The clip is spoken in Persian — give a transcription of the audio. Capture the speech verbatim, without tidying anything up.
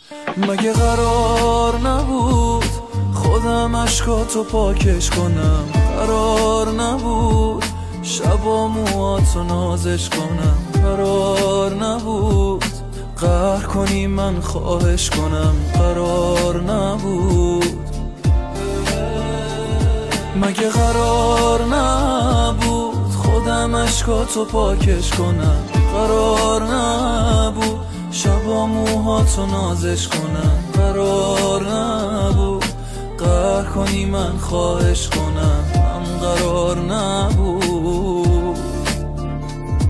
مگه قرار نبود خودم عشقاتو پاکش کنم؟ قرار نبود شبا موهاتو نازش کنم؟ قرار نبود قهر کنی من خواهش کنم؟ قرار نبود. مگه قرار نبود خودم عشقاتو پاکش کنم؟ قرار نبود شبا موهاتو نازش کنم؟ قرار نبود قهر کنی من خواهش کنم؟ من قرار نبود.